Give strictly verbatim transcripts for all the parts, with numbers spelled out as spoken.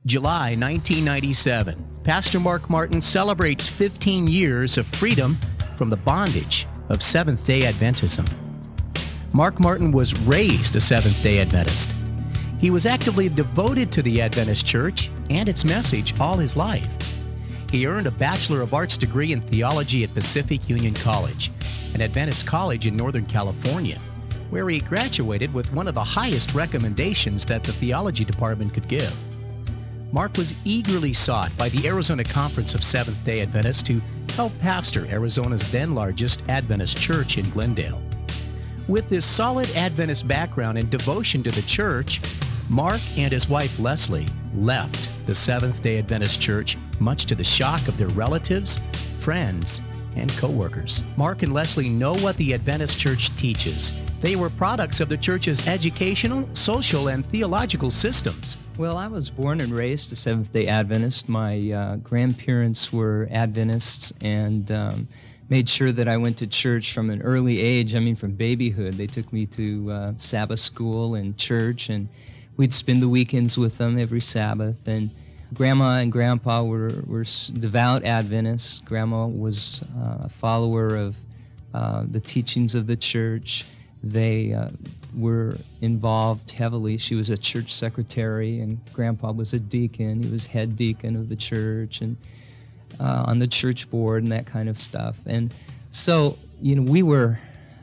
July nineteen ninety-seven, Pastor Mark Martin celebrates fifteen years of freedom from the bondage of Seventh-day Adventism. Mark Martin was raised a Seventh-day Adventist. He was actively devoted to the Adventist Church and its message all his life. He earned a Bachelor of Arts degree in theology at Pacific Union College, an Adventist college in Northern California, where he graduated with one of the highest recommendations that the theology department could give. Mark was eagerly sought by the Arizona Conference of Seventh-day Adventists to help pastor Arizona's then largest Adventist church in Glendale. With this solid Adventist background and devotion to the church, Mark and his wife Leslie left the Seventh-day Adventist Church, much to the shock of their relatives, friends, and co-workers. Mark and Leslie know what the Adventist Church teaches. They were products of the church's educational, social, and theological systems. Well, I was born and raised a Seventh-day Adventist. My uh, grandparents were Adventists and um, made sure that I went to church from an early age. I mean, from babyhood. They took me to uh, Sabbath school and church, and we'd spend the weekends with them every Sabbath. And Grandma and Grandpa were, were devout Adventists. Grandma was uh, a follower of uh, the teachings of the church. They uh, were involved heavily. She was a church secretary, and Grandpa was a deacon. He was head deacon of the church and uh, on the church board and that kind of stuff. And so, you know, we were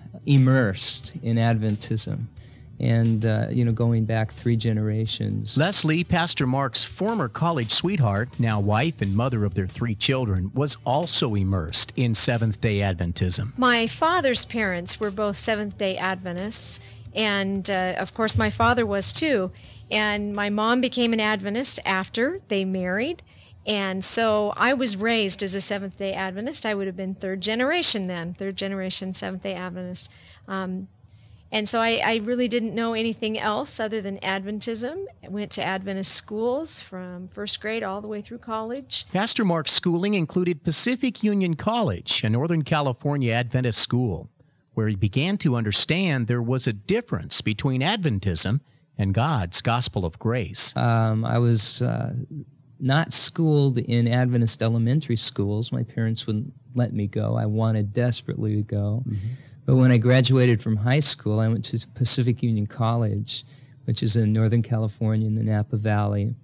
immersed in Adventism. And, uh, you know, going back three generations. Leslie, Pastor Mark's former college sweetheart, now wife and mother of their three children, was also immersed in Seventh-day Adventism. My father's parents were both Seventh-day Adventists, and, uh, of course, my father was too. And my mom became an Adventist after they married. And so I was raised as a Seventh-day Adventist. I would have been third generation then, third generation Seventh-day Adventist. Um, And so I, I really didn't know anything else other than Adventism. I went to Adventist schools from first grade all the way through college. Pastor Mark's schooling included Pacific Union College, a Northern California Adventist school, where he began to understand there was a difference between Adventism and God's gospel of grace. Um, I was uh, not schooled in Adventist elementary schools. My parents wouldn't let me go. I wanted desperately to go. Mm-hmm. But when I graduated from high school, I went to Pacific Union College, which is in Northern California in the Napa Valley.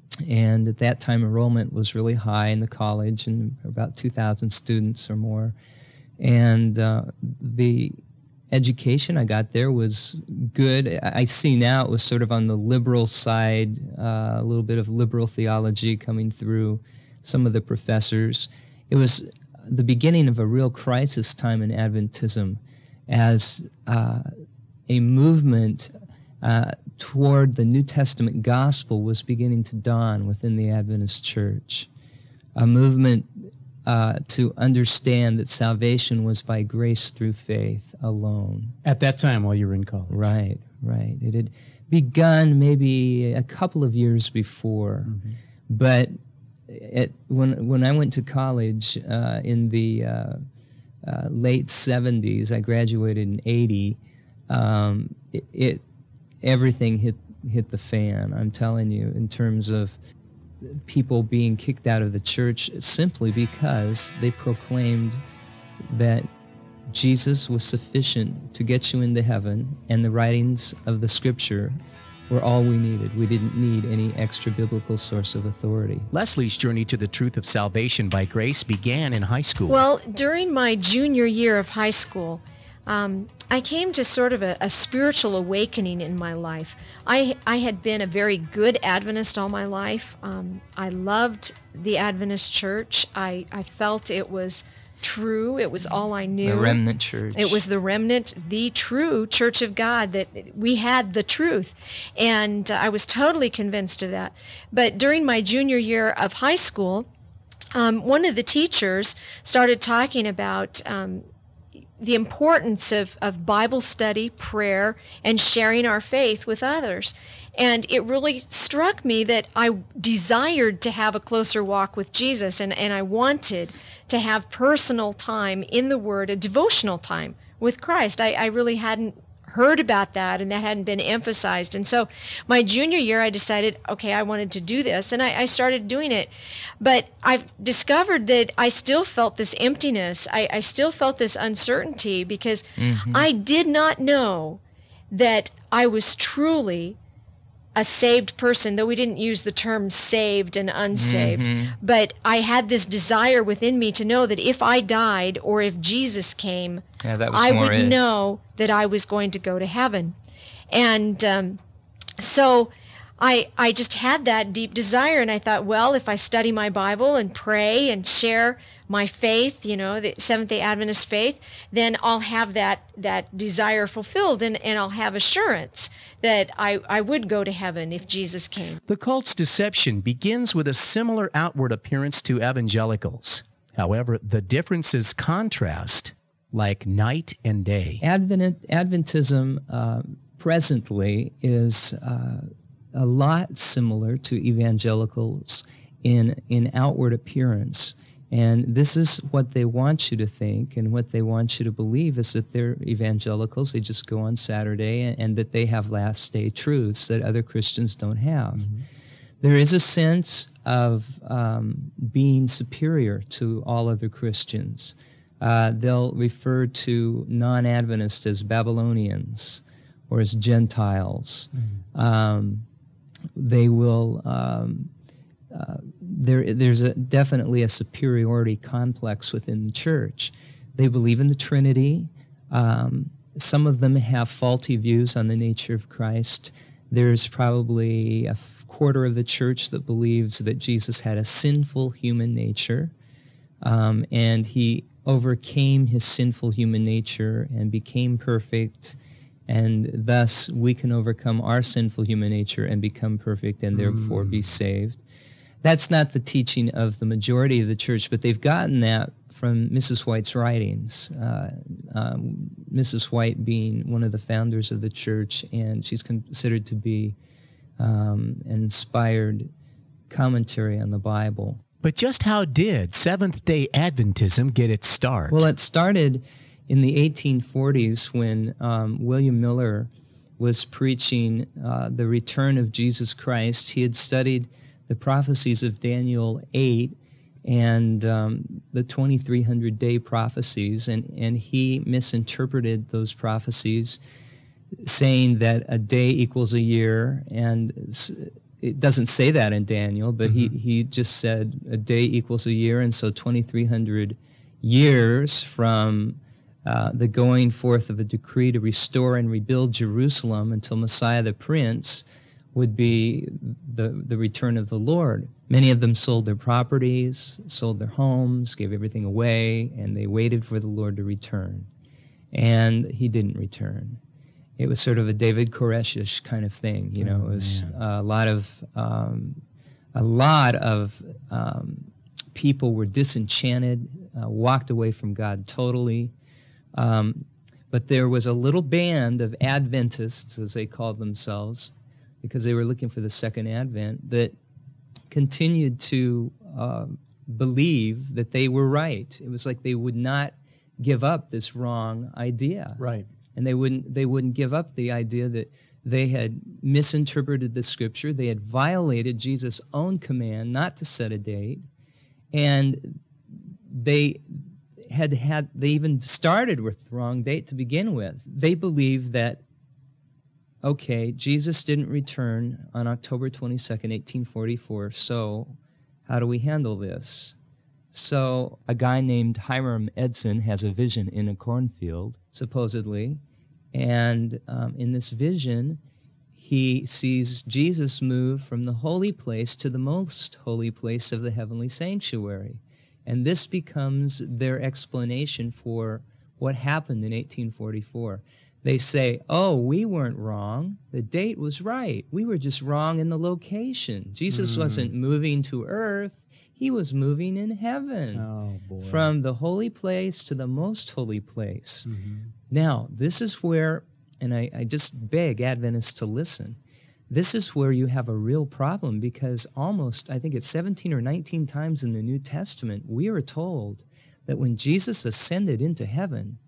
And at that time, enrollment was really high in the college, and about two thousand students or more. And uh, the education I got there was good. I see now it was sort of on the liberal side, uh, a little bit of liberal theology coming through some of the professors. It was the beginning of a real crisis time in Adventism, as uh, a movement uh, toward the New Testament gospel was beginning to dawn within the Adventist church. A movement uh, to understand that salvation was by grace through faith alone. At that time, while you were in college. Right, right. It had begun maybe a couple of years before, mm-hmm. but It, when when I went to college uh, in the uh, uh, late seventies, I graduated in eighty. Um, it, it everything hit hit the fan. I'm telling you, in terms of people being kicked out of the church simply because they proclaimed that Jesus was sufficient to get you into heaven, and the writings of the Scripture were all we needed. We didn't need any extra biblical source of authority. Leslie's journey to the truth of salvation by grace began in high school. Well, during my junior year of high school, um, I came to sort of a, a spiritual awakening in my life. I, I had been a very good Adventist all my life. Um, I loved the Adventist church. I, I felt it was true. It was all I knew. The remnant church. It was the remnant, the true church of God, that we had the truth. And uh, I was totally convinced of that. But during my junior year of high school, um, one of the teachers started talking about um, the importance of, of Bible study, prayer, and sharing our faith with others. And it really struck me that I desired to have a closer walk with Jesus, and, and I wanted to have personal time in the Word, a devotional time with Christ. I, I really hadn't heard about that, and that hadn't been emphasized. And so my junior year, I decided, okay, I wanted to do this, and I, I started doing it. But I've discovered that I still felt this emptiness. I, I still felt this uncertainty because mm-hmm. I did not know that I was truly a saved person, though we didn't use the term saved and unsaved. Mm-hmm. But I had this desire within me to know that if I died or if Jesus came, yeah, that was I more would it. know that I was going to go to heaven. And um, so I, I just had that deep desire, and I thought, well, if I study my Bible and pray and share my faith, you know, the Seventh-day Adventist faith, then I'll have that, that desire fulfilled, and, and I'll have assurance that I, I would go to heaven if Jesus came. The cult's deception begins with a similar outward appearance to evangelicals. However, the differences contrast like night and day. Advent, Adventism uh, presently is uh, a lot similar to evangelicals in, in outward appearance. And this is what they want you to think, and what they want you to believe is that they're evangelicals. They just go on Saturday, and, and that they have last-day truths that other Christians don't have. Mm-hmm. There is a sense of um, being superior to all other Christians. Uh, they'll refer to non-Adventists as Babylonians or as Gentiles. Mm-hmm. Um, they will... Um, Uh, there, there's a, definitely a superiority complex within the church. They believe in the Trinity. Um, some of them have faulty views on the nature of Christ. There's probably a f- quarter of the church that believes that Jesus had a sinful human nature, um, and he overcame his sinful human nature and became perfect, and thus we can overcome our sinful human nature and become perfect and therefore mm. be saved. That's not the teaching of the majority of the church, but they've gotten that from Missus White's writings. Uh, um, Missus White being one of the founders of the church, and she's considered to be um, an inspired commentary on the Bible. But just how did Seventh-day Adventism get its start? Well, it started in the eighteen forties when um, William Miller was preaching uh, the return of Jesus Christ. He had studied the prophecies of Daniel eight and um, the twenty-three hundred day prophecies, and, and he misinterpreted those prophecies, saying that a day equals a year, and it doesn't say that in Daniel, but mm-hmm. he, he just said a day equals a year, and so twenty-three hundred years from uh, the going forth of a decree to restore and rebuild Jerusalem until Messiah the Prince would be the, the return of the Lord. Many of them sold their properties, sold their homes, gave everything away, and they waited for the Lord to return. And he didn't return. It was sort of a David Koresh-ish kind of thing, you know. Oh, it was a lot of um, a lot of um, people were disenchanted, uh, walked away from God totally. Um, but there was a little band of Adventists, as they called themselves, because they were looking for the second advent, that continued to uh, believe that they were right. It was like they would not give up this wrong idea. Right. And they wouldn't they wouldn't give up the idea that they had misinterpreted the scripture, they had violated Jesus' own command not to set a date, and they had had they even started with the wrong date to begin with. They believed that, okay, Jesus didn't return on October twenty-second, eighteen forty-four, so how do we handle this? So a guy named Hiram Edson has a vision in a cornfield, supposedly, and um, in this vision, he sees Jesus move from the holy place to the most holy place of the heavenly sanctuary. And this becomes their explanation for what happened in eighteen forty-four. They say, oh, we weren't wrong. The date was right. We were just wrong in the location. Jesus mm. wasn't moving to earth. He was moving in heaven. Oh, boy. From the holy place to the most holy place. Mm-hmm. Now, this is where, and I, I just beg Adventists to listen, this is where you have a real problem, because almost, I think it's seventeen or nineteen times in the New Testament, we are told that when Jesus ascended into heaven,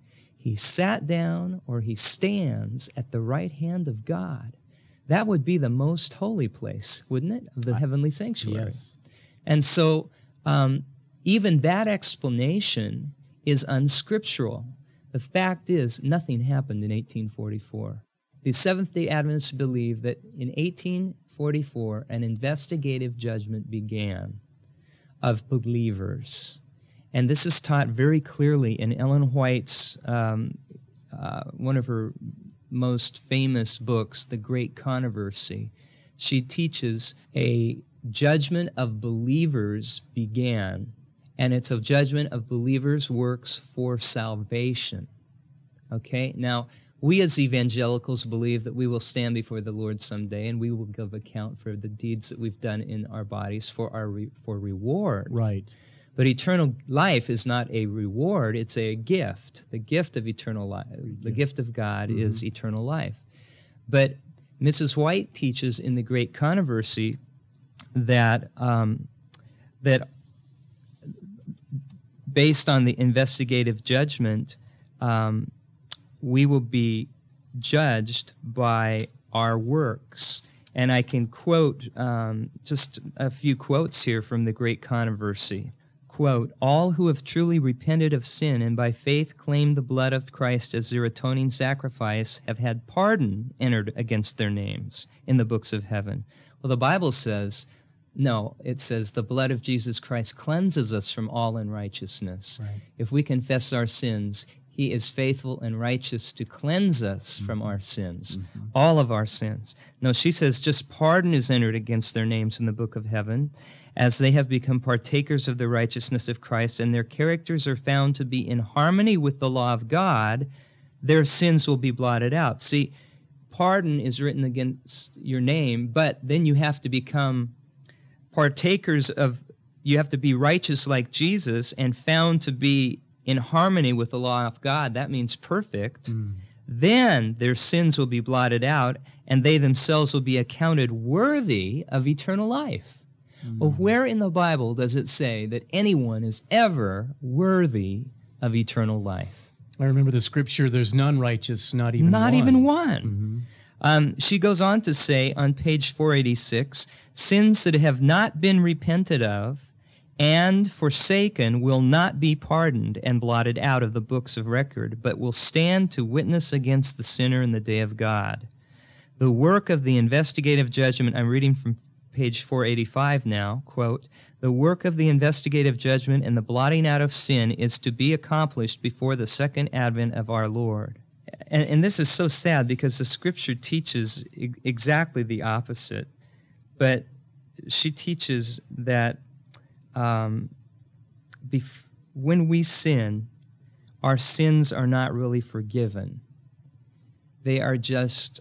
he sat down or he stands at the right hand of God. That would be the most holy place, wouldn't it, of the I, heavenly sanctuary? Yes. And so um, even that explanation is unscriptural. The fact is, nothing happened in eighteen forty-four. The Seventh-day Adventists believe that in eighteen forty-four, an investigative judgment began of believers. And this is taught very clearly in Ellen White's, um, uh, one of her most famous books, The Great Controversy. She teaches a judgment of believers began, and it's a judgment of believers' works for salvation. Okay? Now, we as evangelicals believe that we will stand before the Lord someday, and we will give account for the deeds that we've done in our bodies for our re- for reward. Right. But eternal life is not a reward, it's a gift. The gift of eternal life, the gift of God mm-hmm. is eternal life. But Missus White teaches in The Great Controversy that um, that based on the investigative judgment, um, we will be judged by our works. And I can quote um, just a few quotes here from The Great Controversy. Quote, "All who have truly repented of sin and by faith claimed the blood of Christ as their atoning sacrifice have had pardon entered against their names in the books of heaven." Well, the Bible says, no, it says the blood of Jesus Christ cleanses us from all unrighteousness. Right. If we confess our sins, he is faithful and righteous to cleanse us mm-hmm. from our sins, mm-hmm. all of our sins. No, she says just pardon is entered against their names in the book of heaven, as they have become partakers of the righteousness of Christ, and their characters are found to be in harmony with the law of God, their sins will be blotted out. See, pardon is written against your name, but then you have to become partakers of, you have to be righteous like Jesus and found to be in harmony with the law of God. That means perfect. Mm. Then their sins will be blotted out, and they themselves will be accounted worthy of eternal life. Well, where in the Bible does it say that anyone is ever worthy of eternal life? I remember the scripture, there's none righteous, not even not one. Not even one. Mm-hmm. Um, she goes on to say on page four eighty-six, sins that have not been repented of and forsaken will not be pardoned and blotted out of the books of record, but will stand to witness against the sinner in the day of God. The work of the investigative judgment, I'm reading from page four eighty-five now, quote, "The work of the investigative judgment and the blotting out of sin is to be accomplished before the second advent of our Lord." And, and this is so sad because the scripture teaches e- exactly the opposite. But she teaches that um, bef- when we sin, our sins are not really forgiven. They are just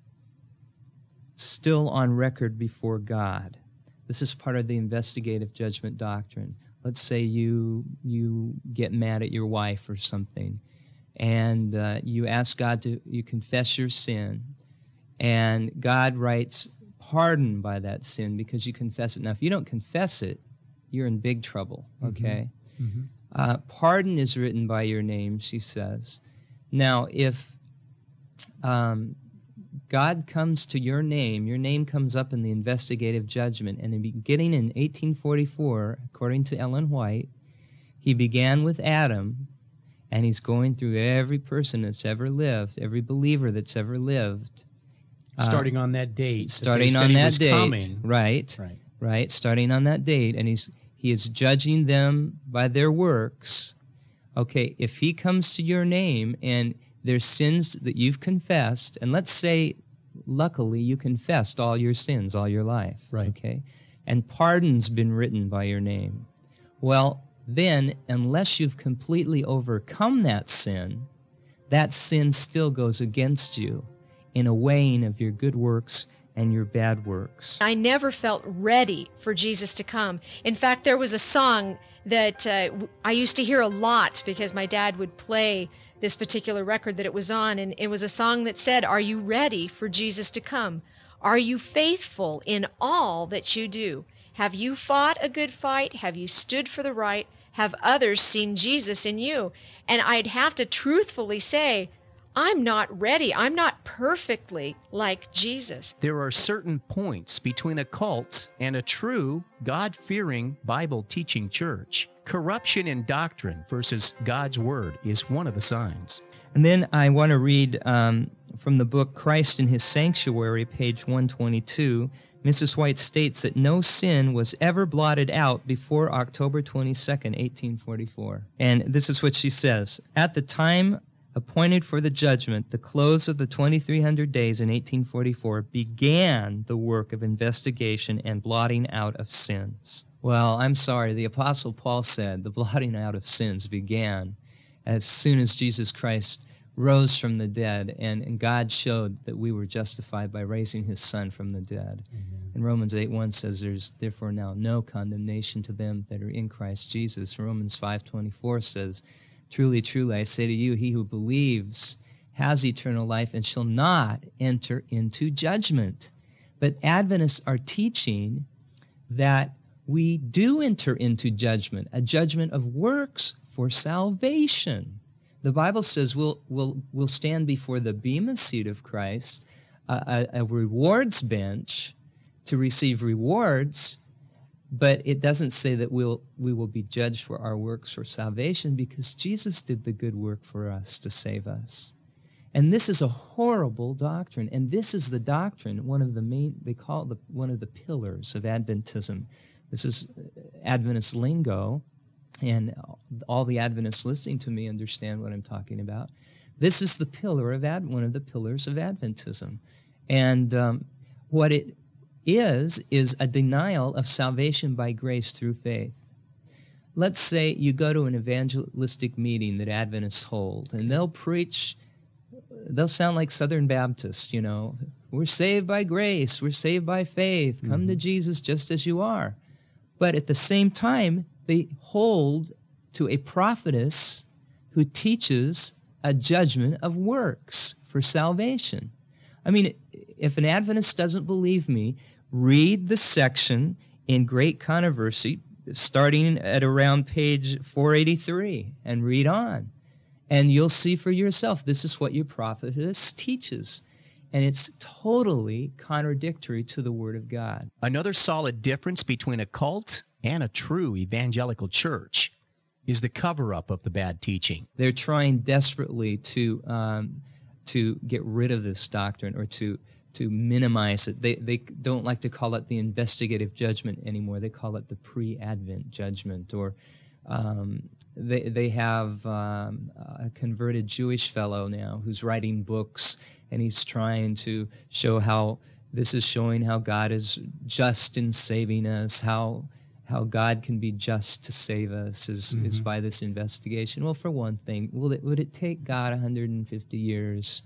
still on record before God. This is part of the investigative judgment doctrine. Let's say you you get mad at your wife or something, and uh, you ask God to, you confess your sin, and God writes pardon by that sin because you confess it. Now, if you don't confess it, you're in big trouble, okay? Mm-hmm. Mm-hmm. Uh, pardon is written by your name, she says. Now, if um, God comes to your name, your name comes up in the investigative judgment, and in beginning in eighteen forty-four, according to Ellen White, he began with Adam, and he's going through every person that's ever lived, every believer that's ever lived. Starting uh, on that date. Starting that on that date, coming. right, right, right, starting on that date, and he's he is judging them by their works. Okay, if he comes to your name and there's sins that you've confessed, and let's say, luckily, you confessed all your sins all your life, right? Okay, and pardon's been written by your name. Well, then, unless you've completely overcome that sin, that sin still goes against you in a weighing of your good works and your bad works. I never felt ready for Jesus to come. In fact, there was a song that uh, I used to hear a lot because my dad would play this particular record that it was on, and it was a song that said, "Are you ready for Jesus to come? Are you faithful in all that you do? Have you fought a good fight? Have you stood for the right? have others seen Jesus in you? And I'd have to truthfully say, I'm not ready. I'm not perfectly like Jesus. There are certain points between a cult and a true, God-fearing, Bible-teaching church. Corruption in doctrine versus God's Word is one of the signs. And then I want to read um, from the book Christ in His Sanctuary, page one twenty-two. Missus White states that no sin was ever blotted out before October twenty-second, eighteen forty-four. And this is what she says. At the time appointed for the judgment, the close of the twenty-three hundred days in eighteen forty-four, began the work of investigation and blotting out of sins. Well, I'm sorry, the Apostle Paul said the blotting out of sins began as soon as Jesus Christ rose from the dead, and, and God showed that we were justified by raising His Son from the dead. Mm-hmm. And Romans eight one says there's therefore now no condemnation to them that are in Christ Jesus. Romans five twenty-four says, truly, truly, I say to you, he who believes has eternal life and shall not enter into judgment. But Adventists are teaching that we do enter into judgment, a judgment of works for salvation. The Bible says we'll, we'll, we'll stand before the bema seat of Christ, a, a, a rewards bench to receive rewards, but it doesn't say that we'll, we will be judged for our works for salvation, because Jesus did the good work for us to save us. And this is a horrible doctrine, and this is the doctrine, one of the main, they call it the, one of the pillars of Adventism. This is Adventist lingo, and all the Adventists listening to me understand what I'm talking about. This is the pillar of Ad, one of the pillars of Adventism. And um, what it is, is a denial of salvation by grace through faith. Let's say you go to an evangelistic meeting that Adventists hold, and they'll preach, they'll sound like Southern Baptists, you know, we're saved by grace, we're saved by faith, come mm-hmm. to Jesus just as you are. But at the same time, they hold to a prophetess who teaches a judgment of works for salvation. I mean, if an Adventist doesn't believe me, read the section in Great Controversy, starting at around page four eighty-three, and read on. And you'll see for yourself, this is what your prophetess teaches. And it's totally contradictory to the Word of God. Another solid difference between a cult and a true evangelical church is the cover-up of the bad teaching. They're trying desperately to um, to get rid of this doctrine, or to to minimize it. They they don't like to call it the investigative judgment anymore. They call it the pre-Advent judgment. Or um, they they have um, a converted Jewish fellow now who's writing books, and he's trying to show how this is showing how God is just in saving us, how how God can be just to save us is, mm-hmm. is by this investigation. Well, for one thing, will it, would it take God one hundred fifty years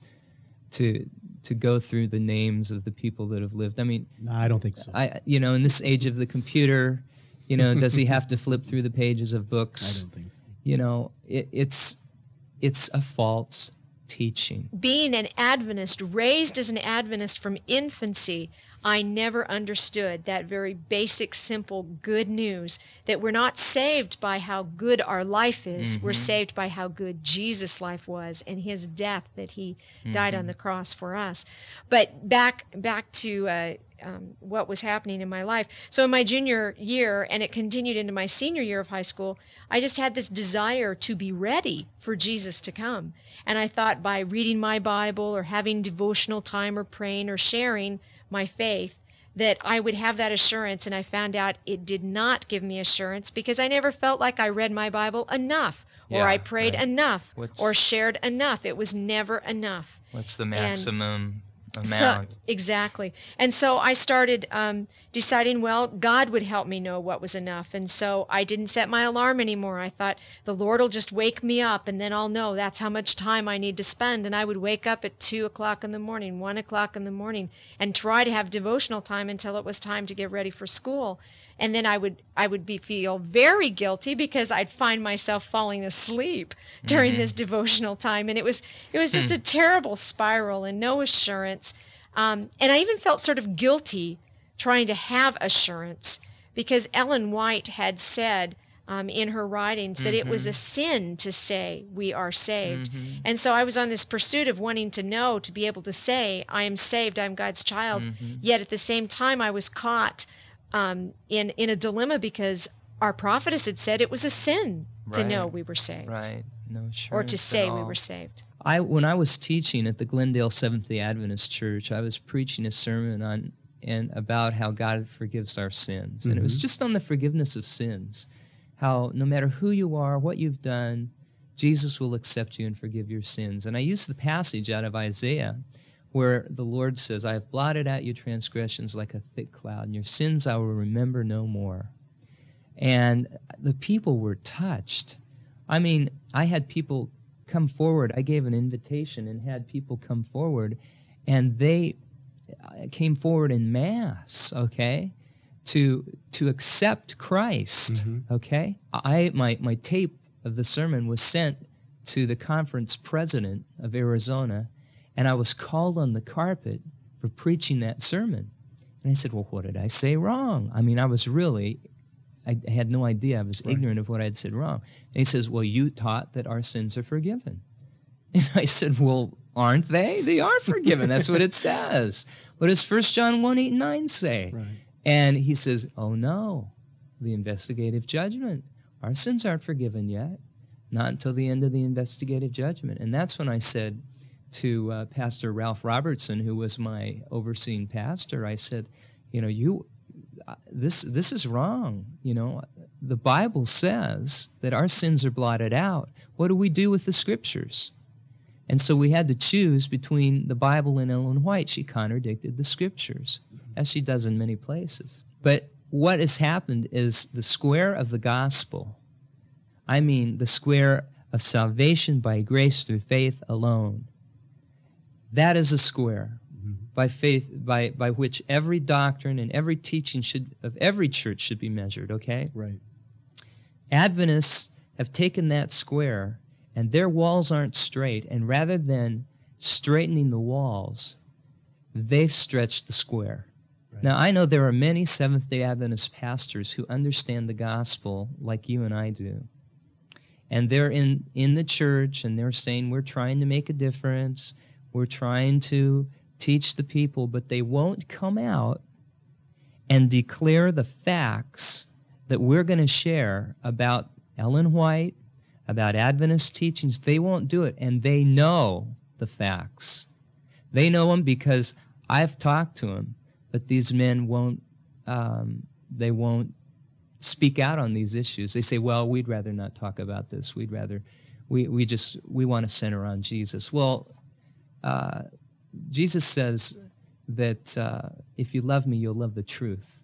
to to go through the names of the people that have lived? I mean, no, I don't think so. I, you know, in this age of the computer, you know, does he have to flip through the pages of books? I don't think so. You know, it, it's it's a false teaching. Being an Adventist, raised as an Adventist from infancy, I never understood that very basic, simple, good news that we're not saved by how good our life is. Mm-hmm. We're saved by how good Jesus' life was and His death, that He mm-hmm. died on the cross for us. But back back to uh, um, what was happening in my life. So in my junior year, and it continued into my senior year of high school, I just had this desire to be ready for Jesus to come. And I thought by reading my Bible or having devotional time or praying or sharing my faith, that I would have that assurance. And I found out it did not give me assurance, because I never felt like I read my Bible enough, or yeah, I prayed right. enough, What's, or shared enough. It was never enough. What's the maximum and amount? So, exactly. And so I started um, deciding, well, God would help me know what was enough. And so I didn't set my alarm anymore. I thought, the Lord will just wake me up, and then I'll know that's how much time I need to spend. And I would wake up at two o'clock in the morning, one o'clock in the morning, and try to have devotional time until it was time to get ready for school. And then I would I would be feel very guilty, because I'd find myself falling asleep during mm-hmm. this devotional time. And it was it was just a terrible spiral, and no assurance. Um, and I even felt sort of guilty trying to have assurance, because Ellen White had said, um, in her writings that Mm-hmm. it was a sin to say we are saved. Mm-hmm. And so I was on this pursuit of wanting to know, to be able to say, I am saved, I'm God's child. Mm-hmm. Yet at the same time, I was caught um, in, in a dilemma because our prophetess had said it was a sin to Right. know we were saved. Right. No assurance Or to at say we all. were saved. I, when I was teaching at the Glendale Seventh-day Adventist Church, I was preaching a sermon on and about how God forgives our sins. And it was Mhm. just on the forgiveness of sins, how no matter who you are, what you've done, Jesus will accept you and forgive your sins. And I used the passage out of Isaiah where the Lord says, I have blotted out your transgressions like a thick cloud, and your sins I will remember no more. And the people were touched. I mean, I had people come forward. I gave an invitation and had people come forward, and they came forward in mass, okay, to to accept Christ, Mhm. okay. I my my tape of the sermon was sent to the conference president of Arizona, and I was called on the carpet for preaching that sermon. And I said, well, what did I say wrong? I mean, I was really, I had no idea. I was Right. ignorant of what I had said wrong. And he says, well, you taught that our sins are forgiven. And I said, well, aren't they? They are forgiven. That's what it says. What does First John one, eight, and nine say? Right. And he says, oh, no, the investigative judgment. Our sins aren't forgiven yet, not until the end of the investigative judgment. And that's when I said to uh, Pastor Ralph Robertson, who was my overseeing pastor, I said, you know, you, uh, this, this is wrong. You know, the Bible says that our sins are blotted out. What do we do with the Scriptures? And so we had to choose between the Bible and Ellen White. She contradicted the Scriptures, as she does in many places. But what has happened is the square of the gospel, I mean the square of salvation by grace through faith alone, that is a square Mhm. by faith, by, by which every doctrine and every teaching should of every church should be measured, okay? Right. Adventists have taken that square, and their walls aren't straight, and rather than straightening the walls, they've stretched the square. Right. Now, I know there are many Seventh-day Adventist pastors who understand the gospel like you and I do. And they're in, in the church, and they're saying, we're trying to make a difference, we're trying to teach the people, but they won't come out and declare the facts that we're going to share about Ellen White, about Adventist teachings. They won't do it, and they know the facts. They know them because I've talked to them, but these men won't, um, they won't speak out on these issues. They say, well, we'd rather not talk about this. We'd rather, we, we just, we want to center on Jesus. Well, uh, Jesus says that uh, if you love me, you'll love the truth.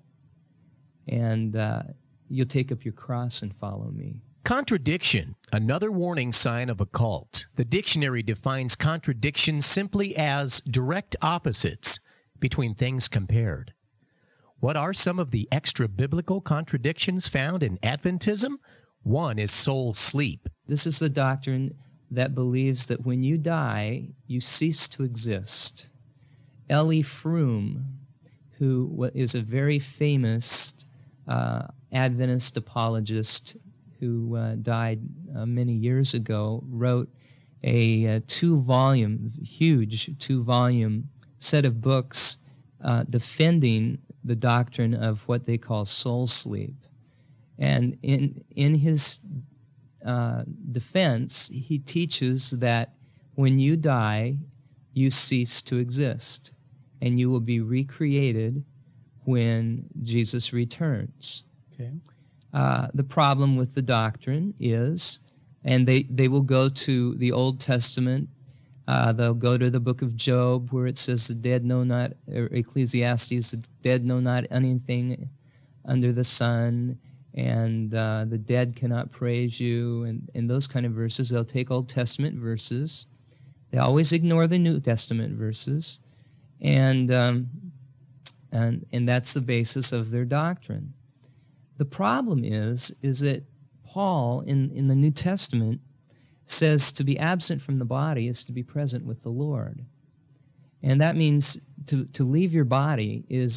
And uh, you'll take up your cross and follow me. Contradiction, another warning sign of a cult. The dictionary defines contradiction simply as direct opposites between things compared. What are some of the extra-biblical contradictions found in Adventism? One is soul sleep. This is the doctrine that believes that when you die, you cease to exist. Ellie Froom, who is a very famous uh, Adventist apologist who uh, died uh, many years ago, wrote a, a two-volume, huge two-volume set of books uh, defending the doctrine of what they call soul sleep. And in in his uh, defense, he teaches that when you die, you cease to exist, and you will be recreated when Jesus returns. Okay. Uh, the problem with the doctrine is, and they, they will go to the Old Testament, uh, they'll go to the book of Job where it says the dead know not, or Ecclesiastes, the dead know not anything under the sun, and uh, the dead cannot praise you, and, and those kind of verses. They'll take Old Testament verses. They always ignore the New Testament verses, and um, and and that's the basis of their doctrine. The problem is, is that Paul in, in the New Testament says to be absent from the body is to be present with the Lord. And that means to, to leave your body is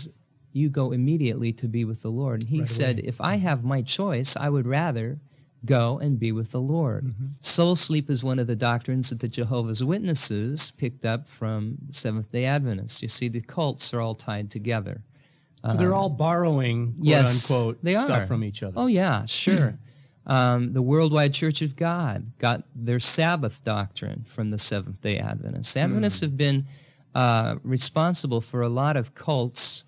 you go immediately to be with the Lord. And he Right said, away. if I have my choice, I would rather go and be with the Lord. Mm-hmm. Soul sleep is one of the doctrines that the Jehovah's Witnesses picked up from Seventh-day Adventists. You see, the cults are all tied together. So they're all borrowing, quote yes, unquote, they stuff are. from each other. Oh, yeah, sure. um, the Worldwide Church of God got their Sabbath doctrine from the Seventh-day Adventists. Adventists have been uh, responsible for a lot of cults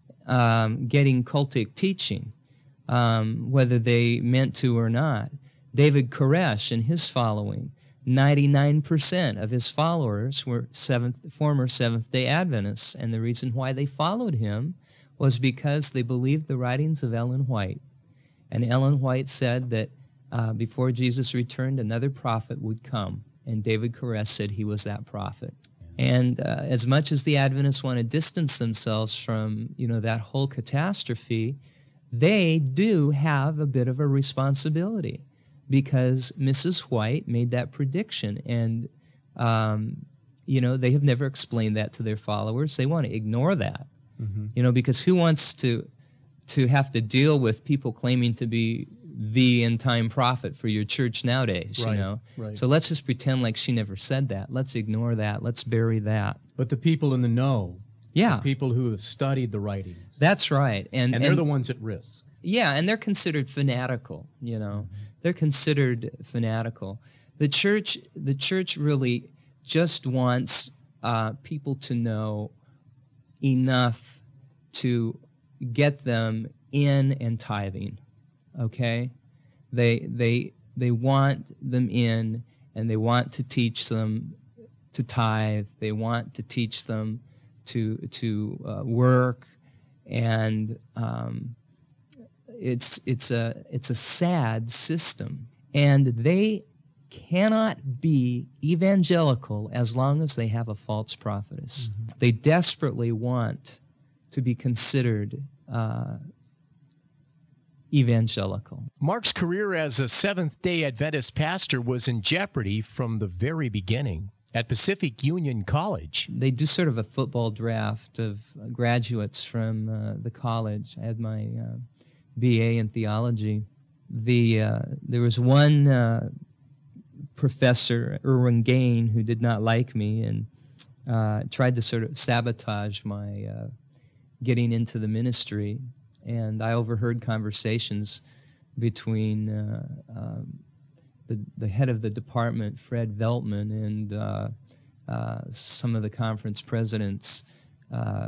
um, getting cultic teaching, um, whether they meant to or not. David Koresh and his following, ninety-nine percent of his followers were seventh, former Seventh-day Adventists, and the reason why they followed him was because they believed the writings of Ellen White. And Ellen White said that uh, before Jesus returned, another prophet would come, and David Koresh said he was that prophet. And uh, as much as the Adventists want to distance themselves from, you know, that whole catastrophe, they do have a bit of a responsibility, because Missus White made that prediction, and um, you know, they have never explained that to their followers. They want to ignore that. Mm-hmm. You know, because who wants to to have to deal with people claiming to be the end-time prophet for your church nowadays, Right, you know? right. So let's just pretend like she never said that. Let's ignore that. Let's bury that. But the people in the know, Yeah. the people who have studied the writings, That's right. And, and they're the ones at risk. Yeah, and they're considered fanatical, you know. They're considered fanatical. The church, the church really just wants uh, people to know enough to get them in and tithing, okay? They, they, they want them in, and they want to teach them to tithe. They want to teach them to, to uh, work, and um, it's, it's, a, it's a sad system. And they cannot be evangelical as long as they have a false prophetess. Mm-hmm. They desperately want to be considered uh, evangelical. Mark's career as a Seventh-day Adventist pastor was in jeopardy from the very beginning at Pacific Union College. They do sort of a football draft of graduates from uh, the college. I had my uh, B A in theology. The uh, there was one uh, professor, Irwin Gain, who did not like me and uh, tried to sort of sabotage my uh, getting into the ministry. And I overheard conversations between uh, um, the, the head of the department, Fred Veltman, and uh, uh, some of the conference presidents. Uh,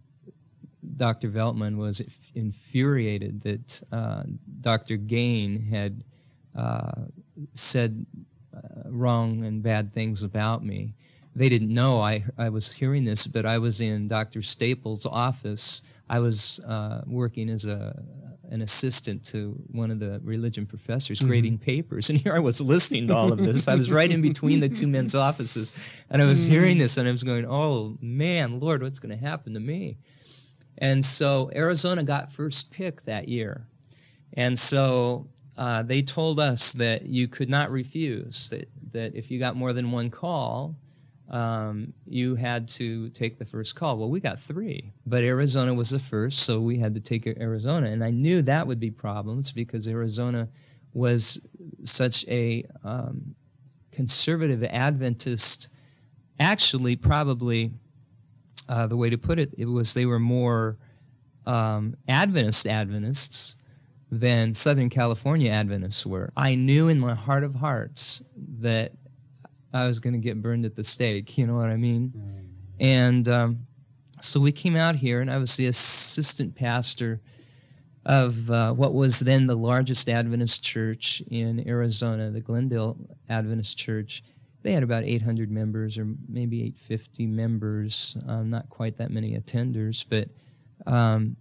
Doctor Veltman was infuriated that uh, Doctor Gain had uh, said uh, wrong and bad things about me. They didn't know I, I was hearing this, but I was in Doctor Staples' office. I was uh, working as a an assistant to one of the religion professors, mm-hmm. grading papers, and here I was listening to all of this. I was right in between the two men's offices, and I was mm-hmm. hearing this, and I was going, oh, man, Lord, what's going to happen to me? And so Arizona got first pick that year. And so uh, they told us that you could not refuse, that, that if you got more than one call, um, you had to take the first call. Well, we got three, but Arizona was the first, so we had to take Arizona. And I knew that would be problems because Arizona was such a um, conservative Adventist, actually probably... Uh, the way to put it, it was they were more um, Adventist Adventists than Southern California Adventists were. I knew in my heart of hearts that I was going to get burned at the stake, you know what I mean? Mm. And um, so we came out here, and I was the assistant pastor of uh, what was then the largest Adventist church in Arizona, the Glendale Adventist Church. They had about eight hundred members, or maybe eight hundred fifty members, um, not quite that many attenders, but um,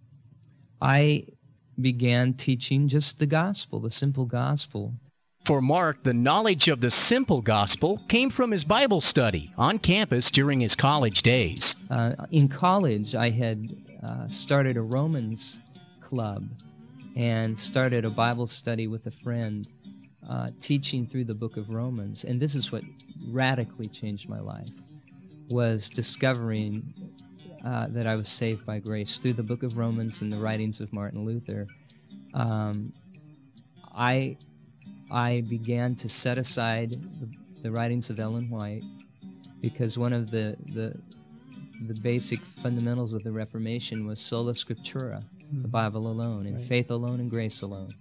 I began teaching just the gospel, the simple gospel. For Mark, the knowledge of the simple gospel came from his Bible study on campus during his college days. Uh, in college, I had uh, started a Romans club and started a Bible study with a friend. Uh, teaching through the book of Romans, and this is what radically changed my life, was discovering uh, that I was saved by grace through the Book of Romans and the writings of Martin Luther. Um, I I began to set aside the, the writings of Ellen White, because one of the the the basic fundamentals of the Reformation was sola scriptura, mm-hmm. the Bible alone, and right. faith alone and grace alone.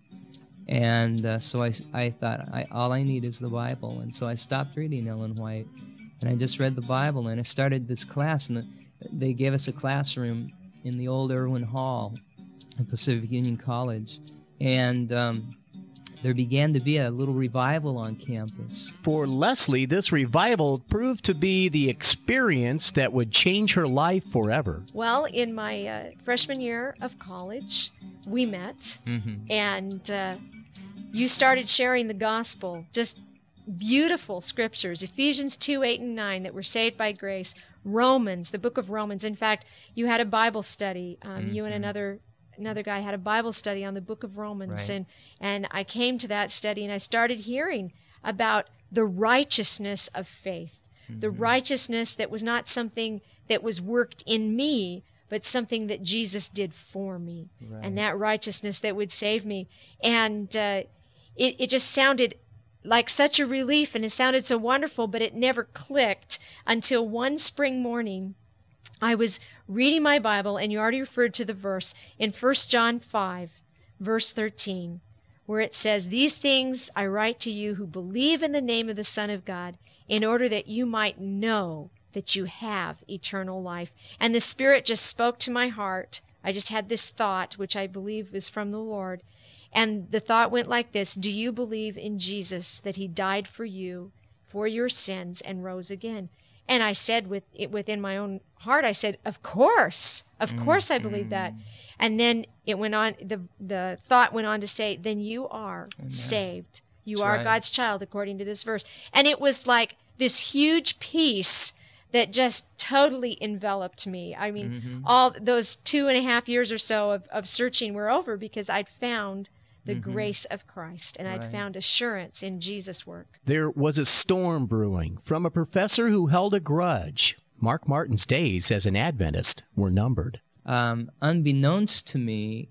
And uh, so I, I thought, I, all I need is the Bible. And so I stopped reading Ellen White, and I just read the Bible, and I started this class, and the, they gave us a classroom in the old Irwin Hall at Pacific Union College. And um, there began to be a little revival on campus. For Leslie, this revival proved to be the experience that would change her life forever. Well, in my uh, freshman year of college, we met, mm-hmm. and uh, you started sharing the gospel, just beautiful scriptures, Ephesians two, eight, and nine, that we're saved by grace, Romans, the book of Romans. In fact, you had a Bible study, um, mm-hmm. you and another another guy had a Bible study on the book of Romans, right. and, and I came to that study, and I started hearing about the righteousness of faith, mm-hmm. the righteousness that was not something that was worked in me, but something that Jesus did for me, right. and that righteousness that would save me. And uh, it, it just sounded like such a relief, and it sounded so wonderful, but it never clicked until one spring morning I was reading my Bible, and you already referred to the verse in First John five, verse thirteen, where it says, "These things I write to you who believe in the name of the Son of God, in order that you might know that you have eternal life." And the Spirit just spoke to my heart. I just had this thought, which I believe is from the Lord. And the thought went like this: do you believe in Jesus, that he died for you, for your sins, and rose again? And I said with it within my own heart, I said, of course, of mm, course I believe mm. that. And then it went on, the, the thought went on to say, then you are Amen. saved. You That's are right. God's child, according to this verse. And it was like this huge peace that just totally enveloped me. I mean, mm-hmm. all those two and a half years or so of, of searching were over, because I'd found the mm-hmm. grace of Christ, and right. I'd found assurance in Jesus' work. There was a storm brewing from a professor who held a grudge. Mark Martin's days as an Adventist were numbered. Um, unbeknownst to me,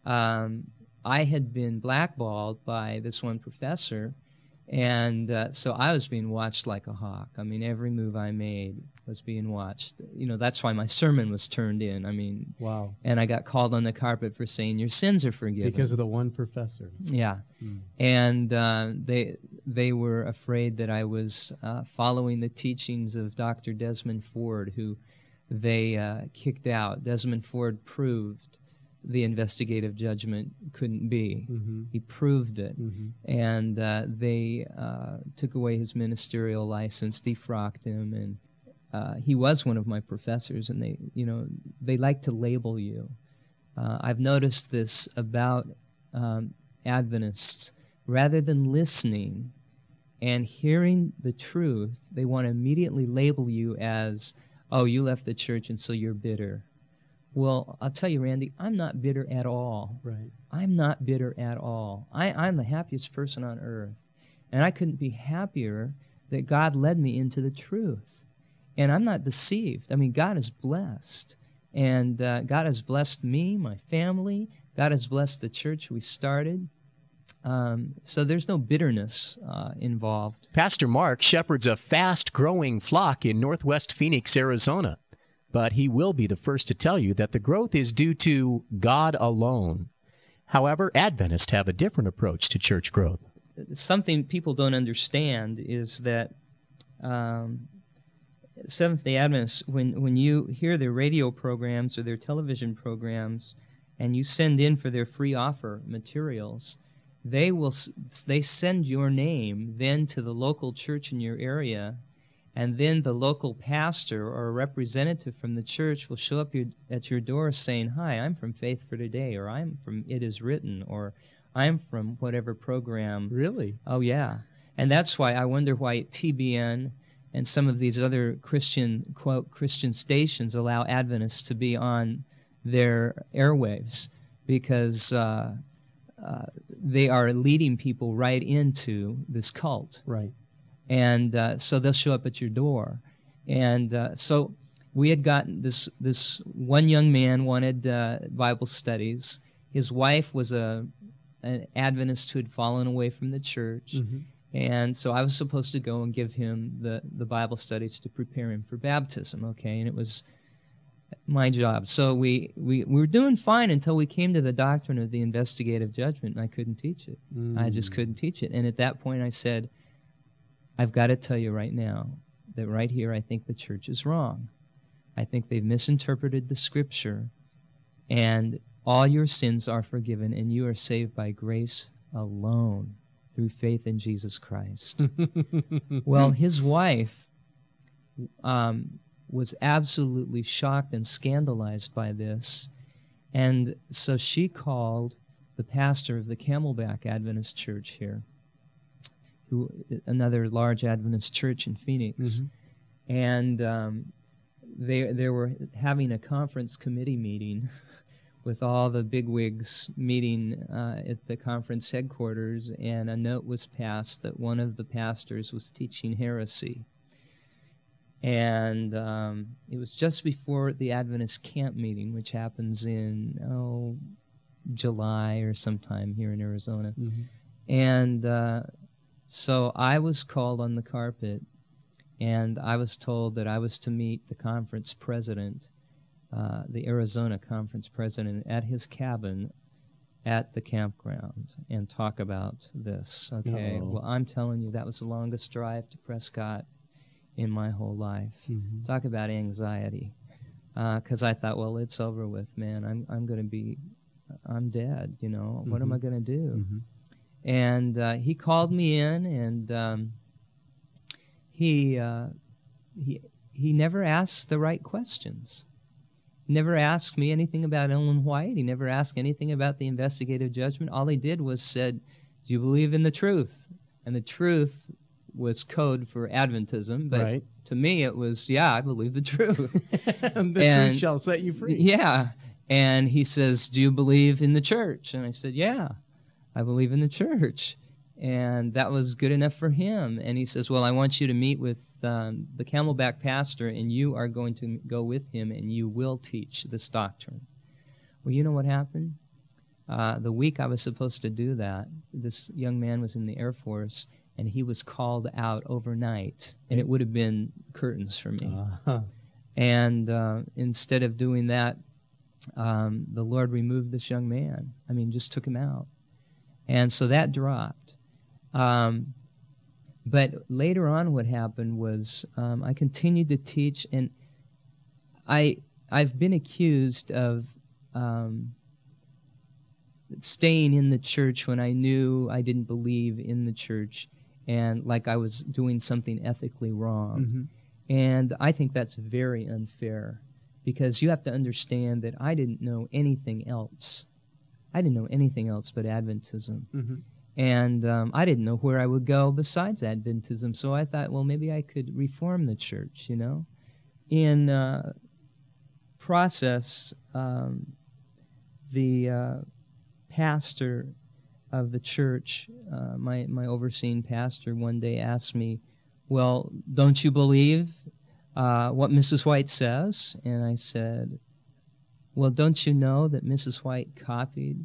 um, I had been blackballed by this one professor, and uh, so I was being watched like a hawk. I mean, every move I made was being watched. You know, that's why my sermon was turned in. I mean, wow. And I got called on the carpet for saying, your sins are forgiven. Because of the one professor. Yeah. Hmm. And uh, they they were afraid that I was uh, following the teachings of Doctor Desmond Ford, who they uh, kicked out. Desmond Ford proved the investigative judgment couldn't be. Mm-hmm. He proved it. Mm-hmm. And uh, they uh, took away his ministerial license, defrocked him, and uh, he was one of my professors, and they, you know, they like to label you. Uh, I've noticed this about um, Adventists. Rather than listening and hearing the truth, they want to immediately label you as, oh, you left the church and so you're bitter. Well, I'll tell you, Randy, I'm not bitter at all. Right. I'm not bitter at all. I, I'm the happiest person on earth. And I couldn't be happier that God led me into the truth. And I'm not deceived. I mean, God is blessed. And uh, God has blessed me, my family. God has blessed the church we started. Um, so there's no bitterness uh, involved. Pastor Mark shepherds a fast-growing flock in northwest Phoenix, Arizona. But he will be the first to tell you that the growth is due to God alone. However, Adventists have a different approach to church growth. Something people don't understand is that um, Seventh-day Adventists, when, when you hear their radio programs or their television programs, and you send in for their free offer materials, they will they send your name then to the local church in your area, and then the local pastor or a representative from the church will show up your, at your door saying, "Hi, I'm from Faith for Today," or "I'm from It Is Written," or "I'm from whatever program." Really? Oh, yeah. And that's why I wonder why T B N and some of these other Christian, quote, Christian stations allow Adventists to be on their airwaves, because uh, uh, they are leading people right into this cult. Right. And uh, so they'll show up at your door. And uh, so we had gotten this, this one young man wanted uh, Bible studies. His wife was a an Adventist who had fallen away from the church. Mm-hmm. And so I was supposed to go and give him the, the Bible studies to prepare him for baptism, okay? And it was my job. So we, we, we were doing fine until we came to the doctrine of the investigative judgment, and I couldn't teach it. Mm. I just couldn't teach it. And at that point I said, I've got to tell you right now that right here I think the church is wrong. I think they've misinterpreted the Scripture, and all your sins are forgiven, and you are saved by grace alone through faith in Jesus Christ. Well, his wife um, was absolutely shocked and scandalized by this, and so she called the pastor of the Camelback Adventist Church here, who another large Adventist church in Phoenix, mm-hmm. and um, they they were having a conference committee meeting with all the bigwigs meeting uh, at the conference headquarters, and a note was passed that one of the pastors was teaching heresy. And um, it was just before the Adventist camp meeting, which happens in, oh, July or sometime here in Arizona. Mm-hmm. And uh, so I was called on the carpet, and I was told that I was to meet the conference president, Uh, the Arizona conference president, at his cabin at the campground and talk about this. Okay, Uh-oh. Well, I'm telling you, that was the longest drive to Prescott in my whole life. Mm-hmm. Talk about anxiety. Because uh, I thought, well, it's over with, man. I'm I'm going to be, I'm dead, you know. Mm-hmm. What am I going to do? Mm-hmm. And uh, he called me in, and um, he uh, he he never asked the right questions. Never asked me anything about Ellen White. He never asked anything about the investigative judgment. All he did was said, do you believe in the truth? And the truth was code for Adventism. But right. to me, it was, yeah, I believe the truth. the and, truth shall set you free. Yeah. And he says, do you believe in the church? And I said, yeah, I believe in the church. And that was good enough for him. And he says, well, I want you to meet with um, the Camelback pastor, and you are going to go with him, and you will teach this doctrine. Well, you know what happened? Uh, the week I was supposed to do that, this young man was in the Air Force, and he was called out overnight, and it would have been curtains for me. Uh-huh. And uh, instead of doing that, um, the Lord removed this young man. I mean, just took him out. And so that dropped. Um, but later on what happened was um, I continued to teach, and I, I've been accused of um, staying in the church when I knew I didn't believe in the church, and like I was doing something ethically wrong. Mm-hmm. And I think that's very unfair, because you have to understand that I didn't know anything else. I didn't know anything else but Adventism. Mm-hmm. And um, I didn't know where I would go besides Adventism. So I thought, well, maybe I could reform the church, you know. In uh, process, um, the uh, pastor of the church, uh, my, my overseeing pastor, one day asked me, well, don't you believe uh, what Missus White says? And I said, well, don't you know that Missus White copied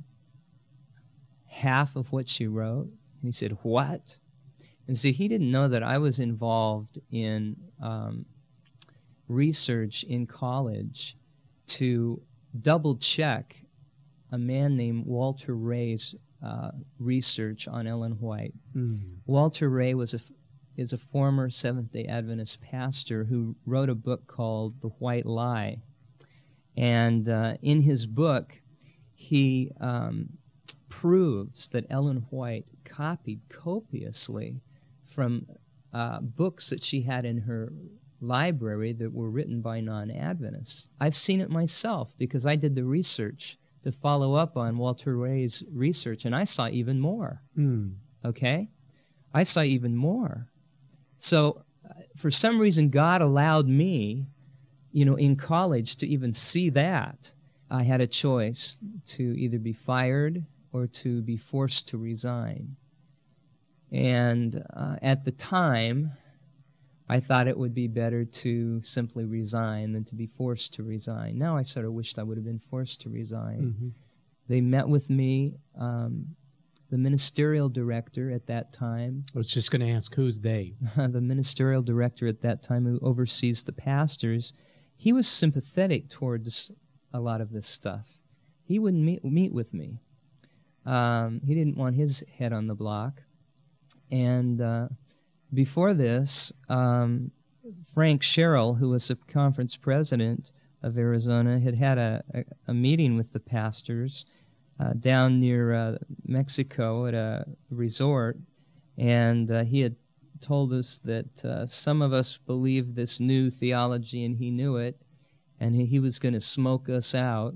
half of what she wrote? And he said, what? And see, he didn't know that I was involved in um, research in college to double-check a man named Walter Ray's uh, research on Ellen White. Mm. Walter Ray was a, is a former Seventh-day Adventist pastor who wrote a book called The White Lie. And uh, in his book, he um, proves that Ellen White copied copiously from uh, books that she had in her library that were written by non-Adventists. I've seen it myself because I did the research to follow up on Walter Ray's research, and I saw even more. Mm. Okay? I saw even more. So uh, for some reason, God allowed me, you know, in college to even see that. I had a choice to either be fired or to be forced to resign. And uh, at the time, I thought it would be better to simply resign than to be forced to resign. Now I sort of wished I would have been forced to resign. Mm-hmm. They met with me, um, the ministerial director at that time. I was just going to ask, who's they? The ministerial director at that time who oversees the pastors. He was sympathetic towards a lot of this stuff. He wouldn't meet, meet with me. Um, he didn't want his head on the block. And uh, before this, um, Frank Sherrill, who was the conference president of Arizona, had had a, a, a meeting with the pastors uh, down near uh, Mexico at a resort, and uh, he had told us that uh, some of us believed this new theology, and he knew it, and he, he was going to smoke us out.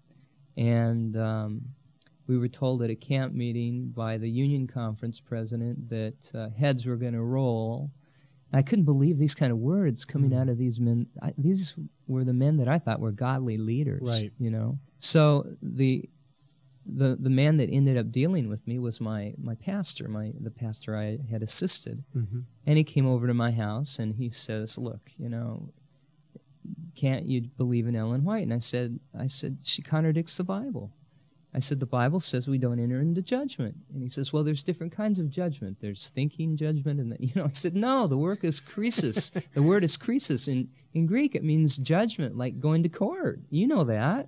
And um, we were told at a camp meeting by the Union Conference president that uh, heads were going to roll. I couldn't believe these kind of words coming mm. out of these men. I, these were the men that I thought were godly leaders, right? You know. So the the the man that ended up dealing with me was my my pastor, my the pastor I had assisted, mm-hmm. and he came over to my house and he says, "Look, you know, can't you believe in Ellen White?" And I said, I said she contradicts the Bible. I said, the Bible says we don't enter into judgment. And he says, well, there's different kinds of judgment. There's thinking judgment. And, the, you know, I said, no, the word is krisis. The word is krisis. In, in Greek, it means judgment, like going to court. You know that.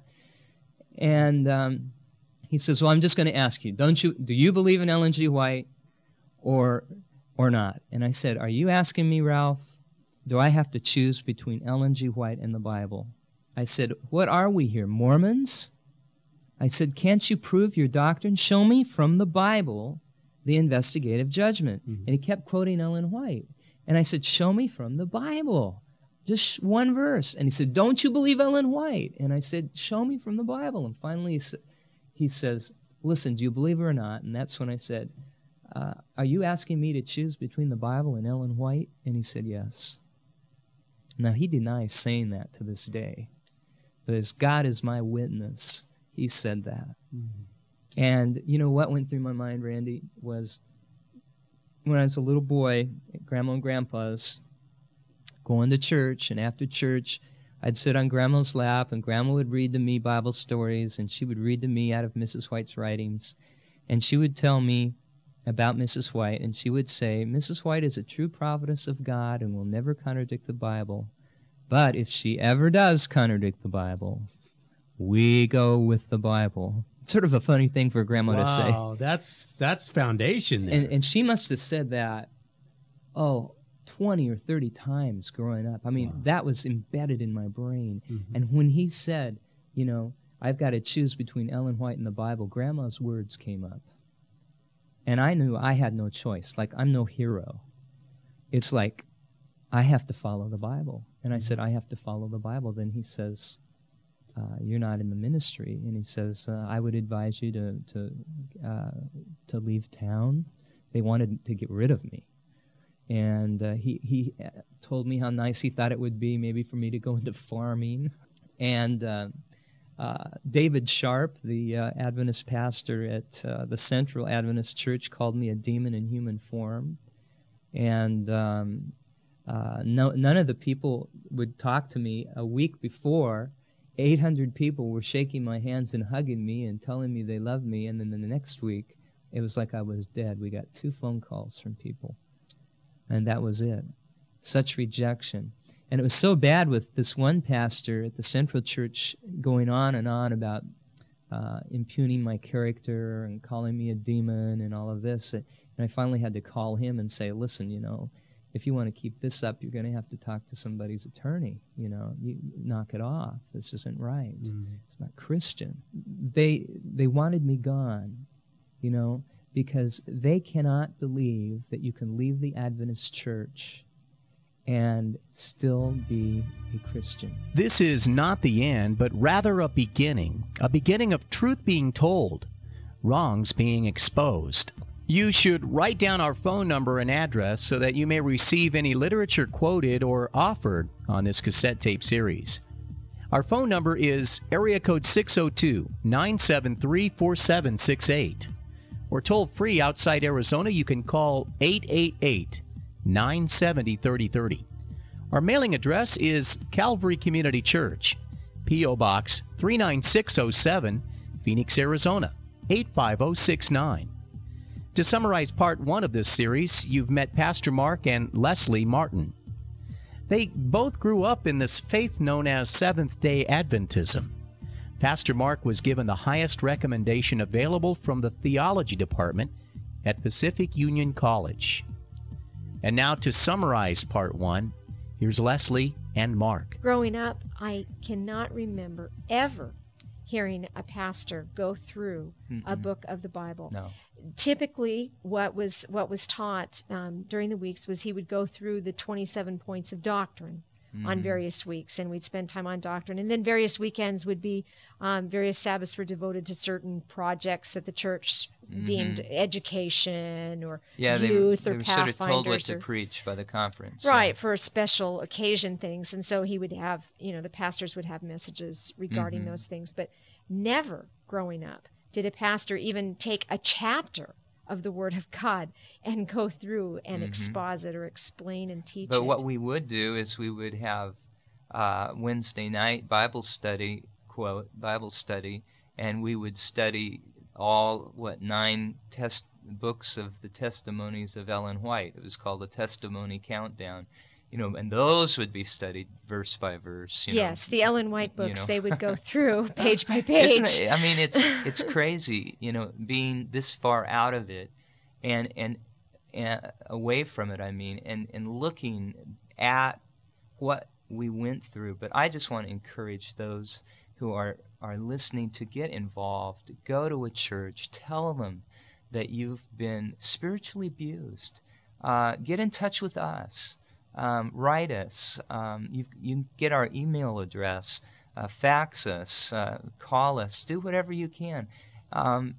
And um, he says, well, I'm just going to ask you, don't you, do you believe in Ellen G. White or, or not? And I said, are you asking me, Ralph, do I have to choose between Ellen G. White and the Bible? I said, what are we here, Mormons? I said, can't you prove your doctrine? Show me from the Bible the investigative judgment. Mm-hmm. And he kept quoting Ellen White. And I said, show me from the Bible. Just one verse. And he said, don't you believe Ellen White? And I said, show me from the Bible. And finally he, sa- he says, listen, do you believe her or not? And that's when I said, uh, are you asking me to choose between the Bible and Ellen White? And he said, yes. Now, he denies saying that to this day. But as God is my witness, he said that. Mm-hmm. And you know what went through my mind, Randy, was when I was a little boy at Grandma and Grandpa's, going to church, and after church, I'd sit on Grandma's lap, and Grandma would read to me Bible stories, and she would read to me out of Missus White's writings. And she would tell me about Missus White, and she would say, Missus White is a true prophetess of God and will never contradict the Bible. But if she ever does contradict the Bible, we go with the Bible. It's sort of a funny thing for Grandma wow, to say. Wow, that's that's foundation there. And, and she must have said that, oh, twenty or thirty times growing up. I mean, wow. That was embedded in my brain. Mm-hmm. And when he said, you know, I've got to choose between Ellen White and the Bible, Grandma's words came up. And I knew I had no choice. Like, I'm no hero. It's like, I have to follow the Bible. And I said, I have to follow the Bible. Then he says, Uh, you're not in the ministry. And he says, uh, I would advise you to to uh, to leave town. They wanted to get rid of me. And uh, he, he told me how nice he thought it would be maybe for me to go into farming. And uh, uh, David Sharp, the uh, Adventist pastor at uh, the Central Adventist Church, called me a demon in human form. And um, uh, no, none of the people would talk to me. A week before, eight hundred people were shaking my hands and hugging me and telling me they loved me. And then the next week, it was like I was dead. We got two phone calls from people. And that was it. Such rejection. And it was so bad with this one pastor at the Central Church going on and on about uh, impugning my character and calling me a demon and all of this. And I finally had to call him and say, listen, you know, if you want to keep this up, you're going to have to talk to somebody's attorney. You know, you knock it off. This isn't right. Mm-hmm. It's not Christian. They they wanted me gone, you know, because they cannot believe that you can leave the Adventist church and still be a Christian. This is not the end, but rather a beginning, a beginning of truth being told, wrongs being exposed. You should write down our phone number and address so that you may receive any literature quoted or offered on this cassette tape series. Our phone number is area code six oh two, nine seven three, four seven six eight. Or toll free outside Arizona, you can call eight eight eight, nine seven zero, three oh three oh. Our mailing address is Calvary Community Church, P O. Box three nine six oh seven, Phoenix, Arizona, eight five oh six nine. To summarize part one of this series, you've met Pastor Mark and Leslie Martin. They both grew up in this faith known as Seventh-day Adventism. Pastor Mark was given the highest recommendation available from the theology department at Pacific Union College. And now to summarize part one, here's Leslie and Mark. Growing up, I cannot remember ever hearing a pastor go through Mm-mm. a book of the Bible. No. Typically, what was what was taught um, during the weeks was he would go through the twenty-seven points of doctrine mm-hmm. on various weeks, and we'd spend time on doctrine. And then various weekends would be, um, various Sabbaths were devoted to certain projects that the church mm-hmm. deemed education or yeah, youth they, or they were pathfinders. Sort of told what to preach by the conference. Right, yeah. for special occasion things. And so he would have, you know, the pastors would have messages regarding mm-hmm. those things. But never growing up did a pastor even take a chapter of the Word of God and go through and mm-hmm. exposit or explain and teach but it. But what we would do is we would have uh, Wednesday night Bible study, quote, Bible study, and we would study all, what, nine test books of the testimonies of Ellen White. It was called the Testimony Countdown. You know, and those would be studied verse by verse. You yes, know, the Ellen White books, you know. They would go through page by page. Isn't it, I mean, it's it's crazy, you know, being this far out of it and and, and away from it, I mean, and, and looking at what we went through. But I just want to encourage those who are, are listening to get involved, go to a church, tell them that you've been spiritually abused. Uh, get in touch with us. Um, write us. Um, you, you can get our email address, uh, fax us, uh, call us, do whatever you can. Um,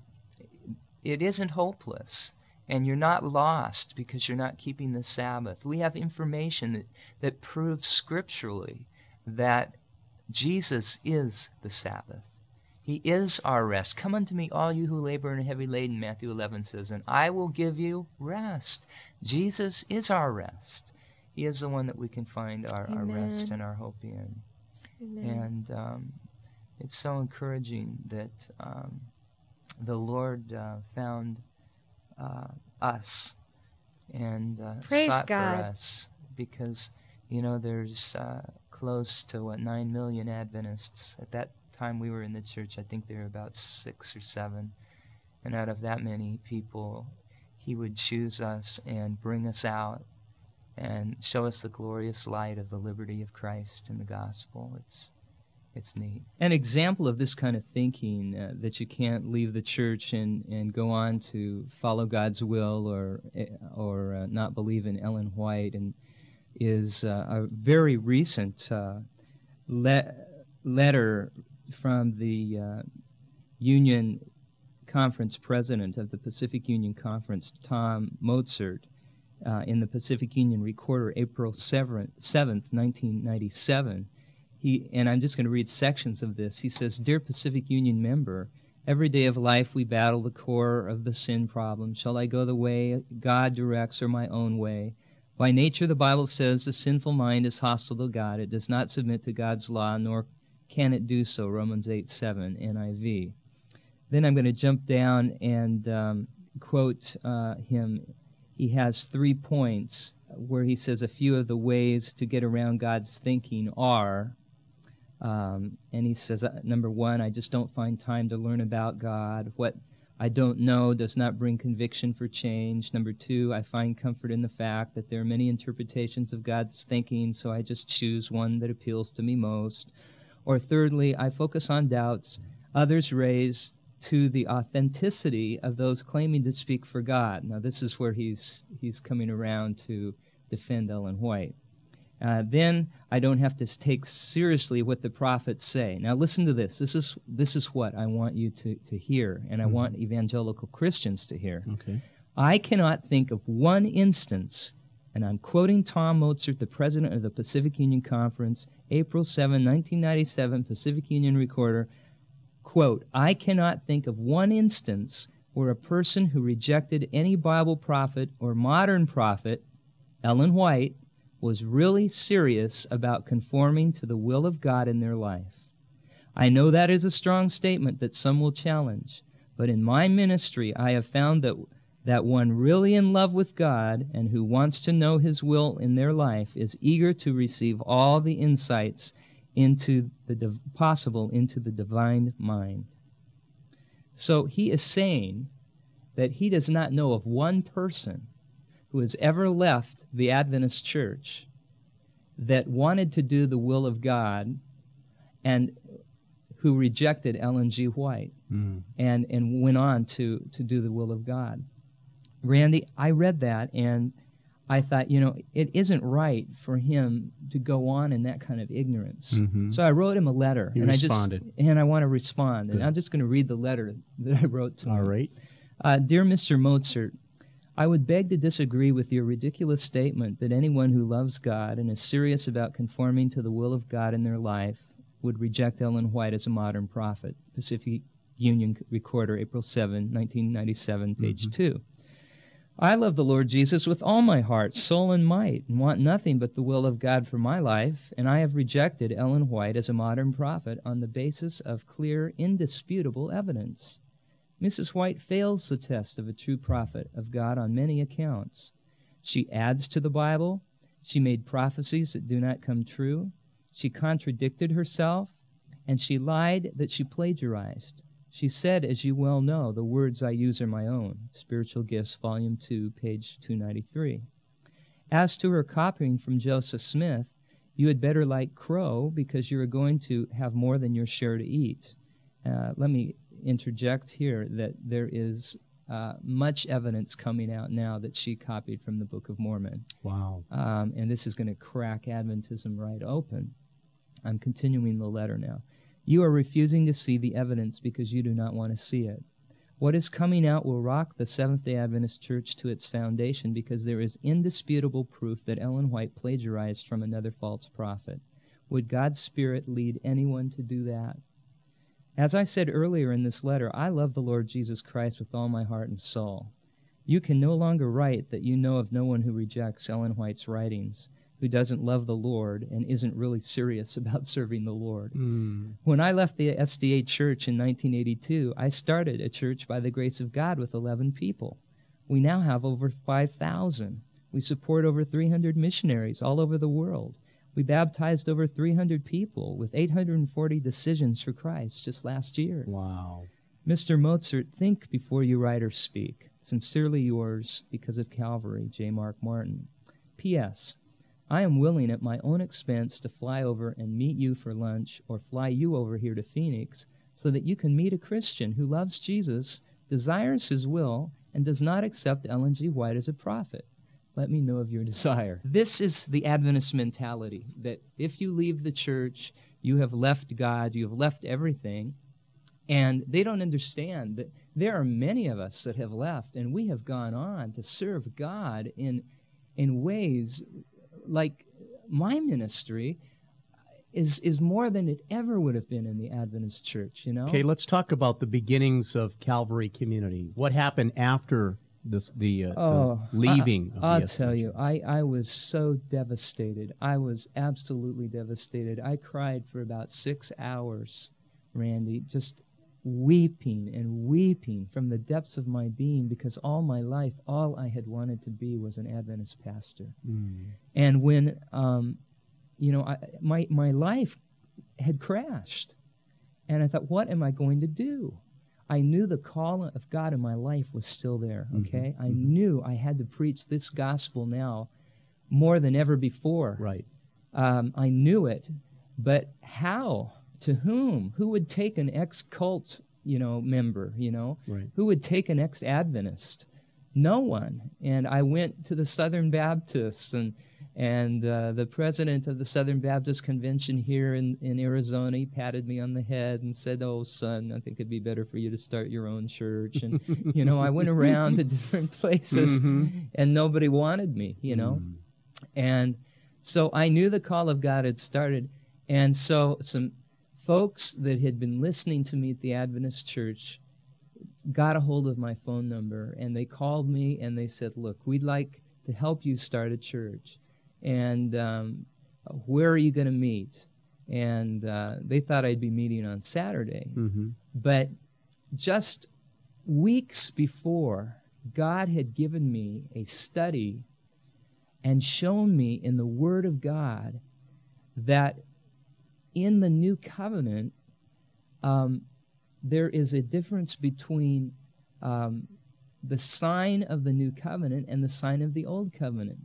it isn't hopeless, and you're not lost because you're not keeping the Sabbath. We have information that, that proves scripturally that Jesus is the Sabbath. He is our rest. Come unto me, all you who labor and are heavy laden, Matthew eleven says, and I will give you rest. Jesus is our rest. He is the one that we can find our, our rest and our hope in. Amen. And um, it's so encouraging that um, the Lord uh, found uh, us and uh, sought God. for us because, you know, there's uh, close to, what, nine million Adventists. At that time we were in the church, I think there were about six or seven. And out of that many people, He would choose us and bring us out and show us the glorious light of the liberty of Christ in the gospel. It's it's neat. An example of this kind of thinking, uh, that you can't leave the church and, and go on to follow God's will or or uh, not believe in Ellen White, and is uh, a very recent uh, le- letter from the uh, Union Conference president of the Pacific Union Conference, Tom Mozart, Uh, in the Pacific Union Recorder, April seventh, nineteen ninety-seven. He, and I'm just going to read sections of this. He says, Dear Pacific Union member, every day of life we battle the core of the sin problem. Shall I go the way God directs or my own way? By nature, the Bible says the sinful mind is hostile to God. It does not submit to God's law, nor can it do so, Romans eight seven, N I V. Then I'm going to jump down and um, quote uh, him. He has three points where he says a few of the ways to get around God's thinking are, um, and he says, uh, number one, I just don't find time to learn about God. What I don't know does not bring conviction for change. Number two, I find comfort in the fact that there are many interpretations of God's thinking, so I just choose one that appeals to me most. Or thirdly, I focus on doubts others raise to the authenticity of those claiming to speak for God. Now, this is where he's he's coming around to defend Ellen White. Uh, then I don't have to take seriously what the prophets say. Now, listen to this. This is this is what I want you to, to hear, and I mm-hmm. want evangelical Christians to hear. Okay. I cannot think of one instance, and I'm quoting Tom Mozart, the president of the Pacific Union Conference, April seventh, nineteen ninety-seven, Pacific Union Recorder, quote, I cannot think of one instance where a person who rejected any Bible prophet or modern prophet, Ellen White, was really serious about conforming to the will of God in their life. I know that is a strong statement that some will challenge, but in my ministry I have found that that one really in love with God and who wants to know His will in their life is eager to receive all the insights into the div- possible into the divine mind. So he is saying that he does not know of one person who has ever left the Adventist church that wanted to do the will of God and who rejected Ellen G. White mm. and, and went on to, to do the will of God. Randy, I read that and I thought, you know, it isn't right for him to go on in that kind of ignorance. Mm-hmm. So I wrote him a letter. He and responded. I just, and I want to respond. Good. And I'm just going to read the letter that I wrote to him. All right. Uh, Dear Mister Mozart, I would beg to disagree with your ridiculous statement that anyone who loves God and is serious about conforming to the will of God in their life would reject Ellen White as a modern prophet. Pacific Union Recorder, April seventh, nineteen ninety-seven, page mm-hmm. two. I love the Lord Jesus with all my heart, soul, and might, and want nothing but the will of God for my life, and I have rejected Ellen White as a modern prophet on the basis of clear, indisputable evidence. Missus White fails the test of a true prophet of God on many accounts. She adds to the Bible. She made prophecies that do not come true. She contradicted herself, and she lied that she plagiarized. She said, as you well know, the words I use are my own. Spiritual Gifts, Volume two, page two ninety-three. As to her copying from Joseph Smith, you had better like crow because you are going to have more than your share to eat. Uh, let me interject here that there is uh, much evidence coming out now that she copied from the Book of Mormon. Wow. Um, and this is going to crack Adventism right open. I'm continuing the letter now. You are refusing to see the evidence because you do not want to see it. What is coming out will rock the Seventh-day Adventist Church to its foundation because there is indisputable proof that Ellen White plagiarized from another false prophet. Would God's Spirit lead anyone to do that? As I said earlier in this letter, I love the Lord Jesus Christ with all my heart and soul. You can no longer write that you know of no one who rejects Ellen White's writings, who doesn't love the Lord and isn't really serious about serving the Lord. Mm. When I left the S D A Church in nineteen eighty-two, I started a church by the grace of God with eleven people. We now have over five thousand. We support over three hundred missionaries all over the world. We baptized over three hundred people with eight hundred forty decisions for Christ just last year. Wow. Mister Mozart, think before you write or speak. Sincerely yours, because of Calvary, J. Mark Martin. P S. I am willing at my own expense to fly over and meet you for lunch or fly you over here to Phoenix so that you can meet a Christian who loves Jesus, desires His will, and does not accept Ellen G. White as a prophet. Let me know of your desire. This is the Adventist mentality, that if you leave the church, you have left God, you have left everything, and they don't understand that there are many of us that have left, and we have gone on to serve God in, in ways like my ministry is is more than it ever would have been in the Adventist church, you know? Okay, let's talk about the beginnings of Calvary Community. What happened after this, the, uh, oh, the leaving I, of the I'll S D A tell you, church? I, I was so devastated. I was absolutely devastated. I cried for about six hours, Randy, just weeping and weeping from the depths of my being because all my life, all I had wanted to be was an Adventist pastor. Mm. And when, um, you know, I, my, my life had crashed, and I thought, what am I going to do? I knew the call of God in my life was still there, okay? Mm-hmm. I mm-hmm. knew I had to preach this gospel now more than ever before. Right. Um, I knew it, but how? To whom? Who would take an ex-cult, you know, member, you know? Right. Who would take an ex-Adventist? No one. And I went to the Southern Baptists, and and uh, the president of the Southern Baptist Convention here in, in Arizona, he patted me on the head and said, oh, son, I think it'd be better for you to start your own church. And, you know, I went around to different places, mm-hmm. and nobody wanted me, you know? Mm. And so I knew the call of God had started. And so some folks that had been listening to me at the Adventist church got a hold of my phone number, and they called me and they said, look, we'd like to help you start a church. and um, where are you going to meet? And uh, they thought I'd be meeting on Saturday. Mm-hmm. But just weeks before, God had given me a study and shown me in the Word of God that in the New Covenant, um, there is a difference between um, the sign of the New Covenant and the sign of the Old Covenant.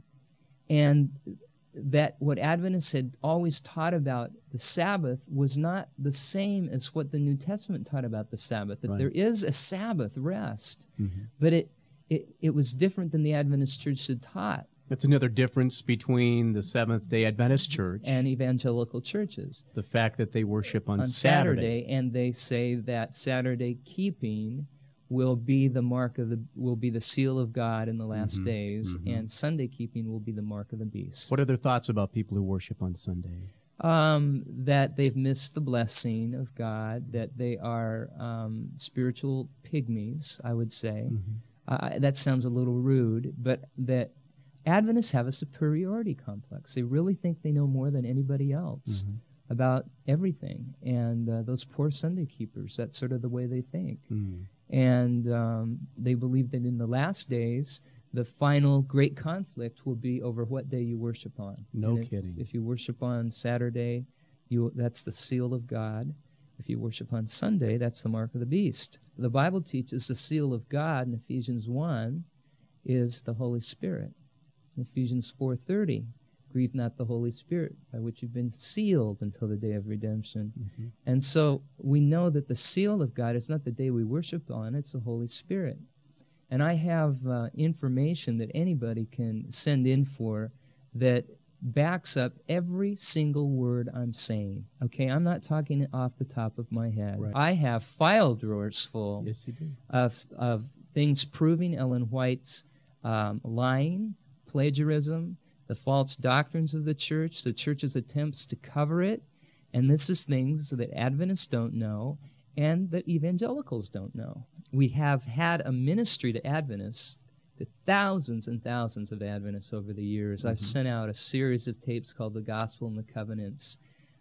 And that what Adventists had always taught about the Sabbath was not the same as what the New Testament taught about the Sabbath, that right. there is a Sabbath rest, mm-hmm. but it, it, it was different than the Adventist Church had taught. That's another difference between the Seventh-day Adventist Church and evangelical churches. The fact that they worship on, on Saturday. Saturday, and they say that Saturday keeping will be the mark of the will be the seal of God in the last mm-hmm. days, mm-hmm. and Sunday keeping will be the mark of the beast. What are their thoughts about people who worship on Sunday? Um, that they've missed the blessing of God, that they are um, spiritual pygmies, I would say. Mm-hmm. Uh, that sounds a little rude, but that Adventists have a superiority complex. They really think they know more than anybody else mm-hmm. about everything. And uh, those poor Sunday keepers, that's sort of the way they think. Mm. And um, they believe that in the last days, the final great conflict will be over what day you worship on. No if, kidding. If you worship on Saturday, you that's the seal of God. If you worship on Sunday, that's the mark of the beast. The Bible teaches the seal of God in Ephesians one is the Holy Spirit. In Ephesians four thirty, grieve not the Holy Spirit, by which you've been sealed until the day of redemption. Mm-hmm. And so we know that the seal of God is not the day we worship on, it's the Holy Spirit. And I have uh, information that anybody can send in for that backs up every single word I'm saying. Okay, I'm not talking off the top of my head. Right. I have file drawers full Yes, you do. of, of things proving Ellen White's um, lying, plagiarism, the false doctrines of the church, the church's attempts to cover it, and this is things that Adventists don't know and that evangelicals don't know. We have had a ministry to Adventists, to thousands and thousands of Adventists over the years. Mm-hmm. I've sent out a series of tapes called The Gospel and the Covenants,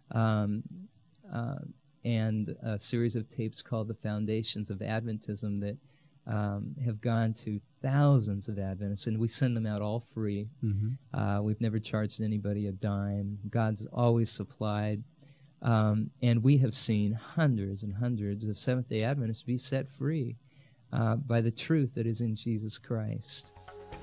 um, uh, and a series of tapes called The Foundations of Adventism that um, have gone to thousands of Adventists, and we send them out all free. Mm-hmm. Uh, we've never charged anybody a dime. God's always supplied. Um, and we have seen hundreds and hundreds of Seventh-day Adventists be set free uh, by the truth that is in Jesus Christ.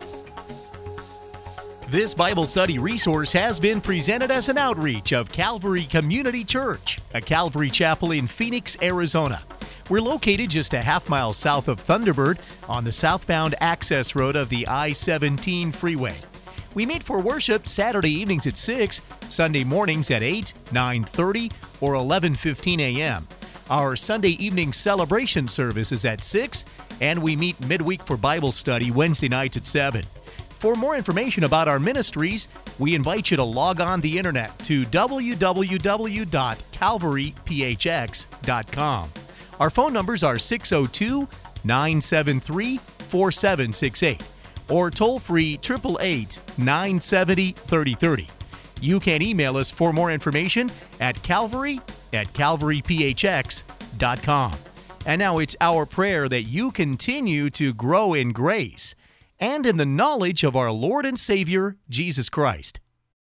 This Bible study resource has been presented as an outreach of Calvary Community Church, a Calvary chapel in Phoenix, Arizona. We're located just a half mile south of Thunderbird on the southbound access road of the I seventeen freeway. We meet for worship Saturday evenings at six, Sunday mornings at eight, nine thirty, or eleven fifteen a.m. Our Sunday evening celebration service is at six, and we meet midweek for Bible study Wednesday nights at seven. For more information about our ministries, we invite you to log on the internet to w w w dot calvary p h x dot com. Our phone numbers are six oh two, nine seven three, four seven six eight or toll-free eight eight eight, nine seven zero, three oh three oh. You can email us for more information at calvary at calvary p h x dot com. And now it's our prayer that you continue to grow in grace and in the knowledge of our Lord and Savior, Jesus Christ.